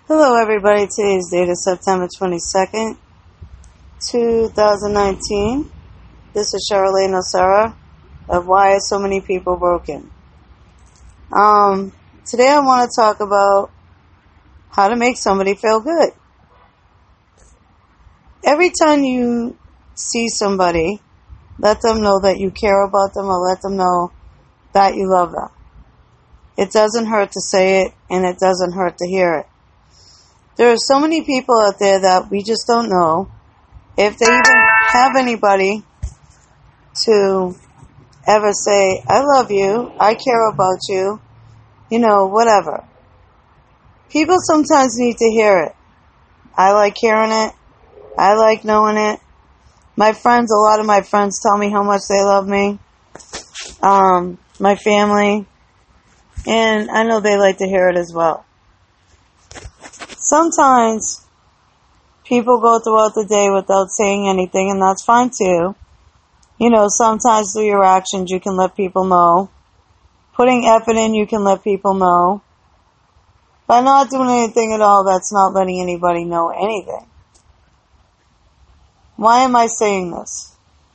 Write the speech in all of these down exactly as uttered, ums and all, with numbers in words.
Hello everybody, today's date is September twenty-second, two thousand nineteen. This is Charlene Osara of Why Are So Many People Broken? Um, today I want to talk about how to make somebody feel good. Every time you see somebody, let them know that you care about them or let them know that you love them. It doesn't hurt to say it and it doesn't hurt to hear it. There are so many people out there that we just don't know if they even have anybody to ever say, I love you, I care about you, you know, whatever. People sometimes need to hear it. I like hearing it. I like knowing it. My friends, a lot of my friends tell me how much they love me. Um, my family. And I know they like to hear it as well. Sometimes people go throughout the day without saying anything, and that's fine too. You know, sometimes through your actions you can let people know. Putting effort in, you can let people know. By not doing anything at all, that's not letting anybody know anything. Why am I saying this?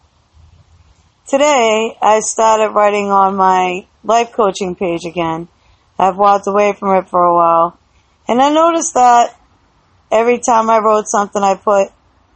Today, I started writing on my life coaching page again. I've walked away from it for a while. And I noticed that every time I wrote something, I put,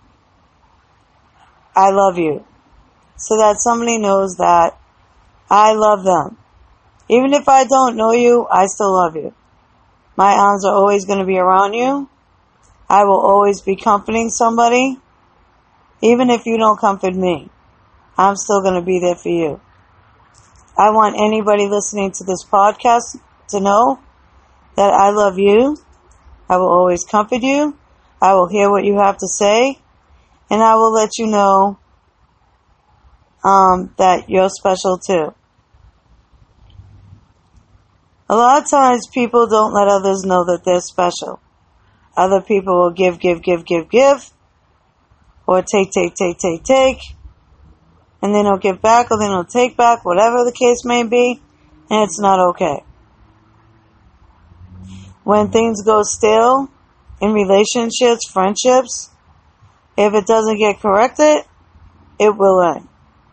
I love you. So that somebody knows that I love them. Even if I don't know you, I still love you. My arms are always going to be around you. I will always be comforting somebody. Even if you don't comfort me, I'm still going to be there for you. I want anybody listening to this podcast to know that I love you. I will always comfort you. I will hear what you have to say. And I will let you know um, that you're special too. A lot of times people don't let others know that they're special. Other people will give, give, give, give, give. Or take, take, take, take, take. And they don't give back or they don't take back, whatever the case may be. And it's not okay. When things go stale in relationships, friendships, if it doesn't get corrected, it will end.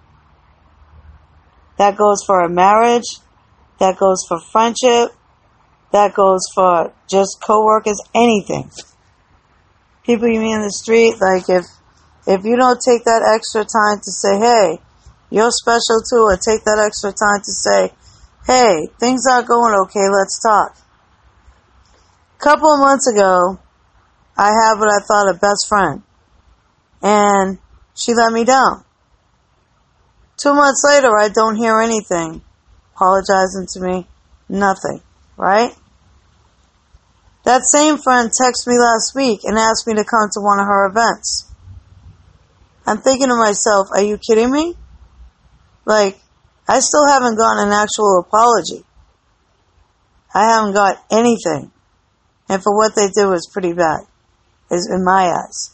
That goes for a marriage. That goes for friendship. That goes for just co-workers, anything. People you meet in the street, like if if you don't take that extra time to say, hey, you're special too, or take that extra time to say, hey, things aren't going okay, let's talk. A couple of months ago, I had what I thought a best friend. And she let me down. Two months later, I don't hear anything. Apologizing to me. Nothing. Right? That same friend texted me last week and asked me to come to one of her events. I'm thinking to myself, are you kidding me? Like, I still haven't gotten an actual apology. I haven't got anything. And for what they did was pretty bad, is in my eyes.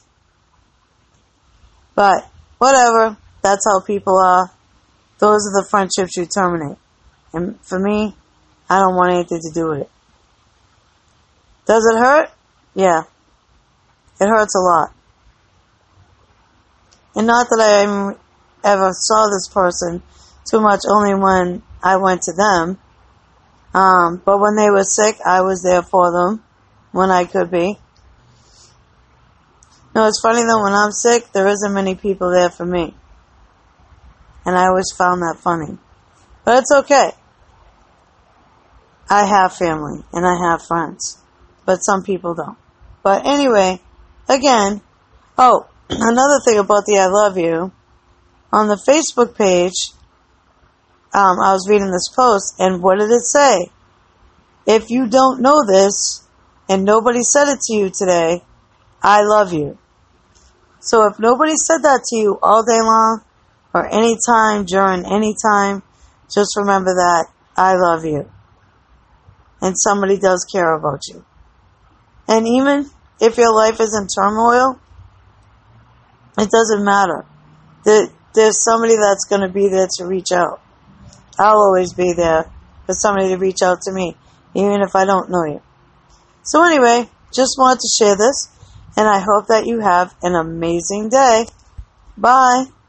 But, whatever. That's how people are. Those are the friendships you terminate. And for me, I don't want anything to do with it. Does it hurt? Yeah. It hurts a lot. And not that I ever saw this person too much, only when I went to them. Um, but when they were sick, I was there for them. When I could be. No, it's funny though, when I'm sick, there isn't many people there for me. And I always found that funny. But it's okay. I have family, and I have friends. But some people don't. But anyway, again, oh, another thing about the I love you, on the Facebook page, um, I was reading this post, and what did it say? If you don't know this, and nobody said it to you today, I love you. So if nobody said that to you all day long, or any time during any time, just remember that I love you. And somebody does care about you. And even if your life is in turmoil, it doesn't matter. There's somebody that's going to be there to reach out. I'll always be there for somebody to reach out to me, even if I don't know you. So anyway, just wanted to share this, and I hope that you have an amazing day. Bye.